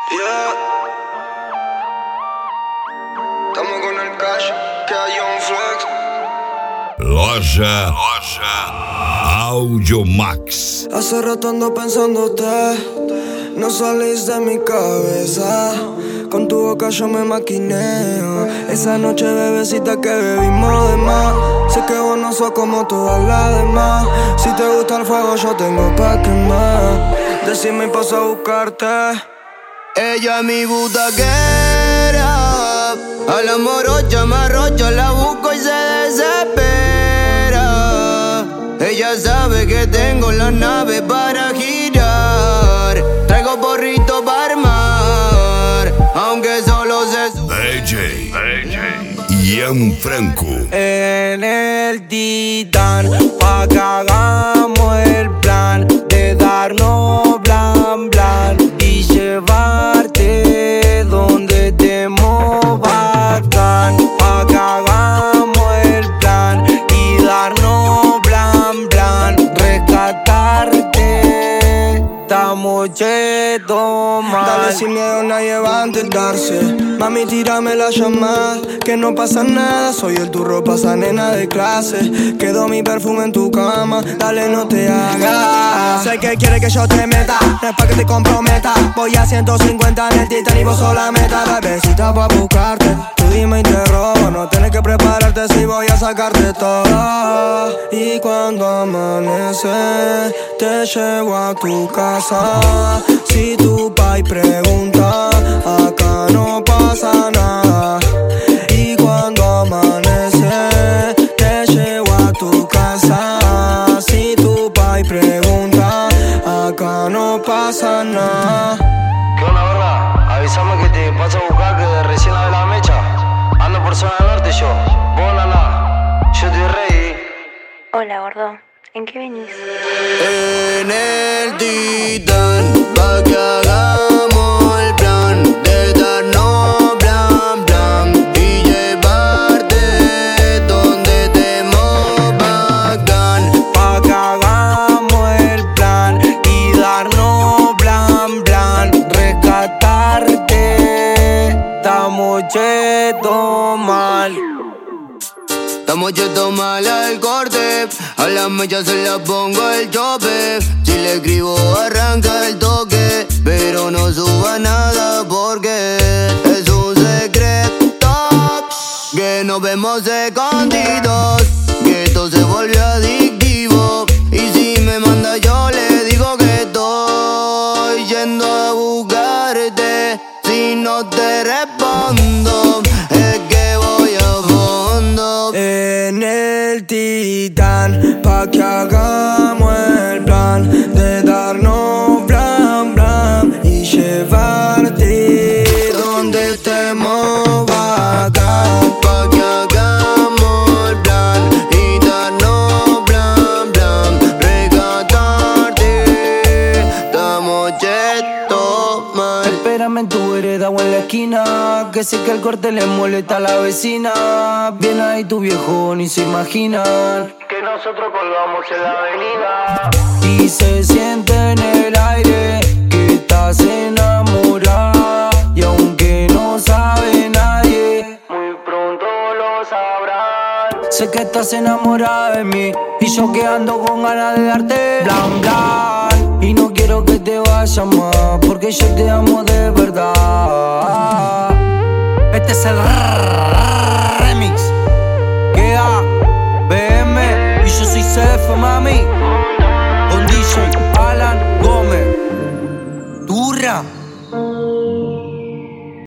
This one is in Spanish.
Yeah. Tamo con el cash, que hay un flex. Loja Audiomax. Hace rato ando pensándote, no salís de mi cabeza. Con tu boca yo me maquineo. Esa noche, bebecita, que bebimos de más. Sé que vos no sos como todas las demás. Si te gusta el fuego, yo tengo pa' quemar. Decime y paso a buscarte. Ella es mi butaquera. A la morocha me arrocha, la busco y se desespera. Ella sabe que tengo la nave para girar. Traigo porrito para armar, aunque solo se DJ Ian Franco. En el Titán, pa' que hagamos el plan de darnos blan blan y llevarte donde estemos bacán. Pa' que hagamos el plan y darnos blan blan, rescatarte, estamos chetos mal. Dale sin miedo, nadie va a enterarse. Mami, tírame la llamada, que no pasa nada. Soy el turro, pasa nena de clase. Quedó mi perfume en tu cama, dale no te hagas. Sé que quiere que yo te meta, no es pa' que te comprometa. Voy a 150 en el Titán y vos sos la meta. Bebecita pa' buscarte, tú dime y te robo. No tienes que prepararte si voy a sacarte todo. Y cuando amanece, te llevo a tu casa. Si tu pai pregunta, acá no pasa nada. Y cuando amanece, te llevo a tu casa. Si tu pai pregunta, acá no pasa nada. ¿Qué onda, verga? Avísame que te paso a buscar, que recién lavé la mecha. Ando por zona norte yo. Vos, nana, yo estoy ready. Hola, gordo. ¿En qué venís? en el Titán, pa' que hagamos el plan de darnos blan blan y llevarte donde estemos bacán. Pa' que hagamos el plan y darnos blan blan, rescatarte, estamos chetos mal. Estamos chetos mal al corte, a la mecha se la pongo el chope. Si le escribo arranca el toque, pero no suba nada porque es un secreto que nos vemos escondidos, que esto se volvió adictivo. Y si me manda yo le digo que estoy yendo a buscarte. Si no te respondo es que voy a fondo. En el Titán, pa' que hagamos el plan de darnos blan blan y llevarte donde estemos bacán. Pa' que hagamos el plan y darnos blan blan, rescatarte, estamos chetos mal. Espérame en tu vereda o en la esquina, que sé que el corte le molesta a la vecina. Bien ahí tu viejo, ni se imaginan Que nosotros colgamos en la avenida. y se siente en el aire que estás enamorada. Y aunque no sabe nadie, Muy pronto lo sabrán. sé que estás enamorada de mí y yo que ando con ganas de darte blan blan. Y no quiero que te vayas más, porque yo te amo de verdad. Este es el remix que A, BM y yo soy CF, mami. Con DJ Alan Gómez. Turra.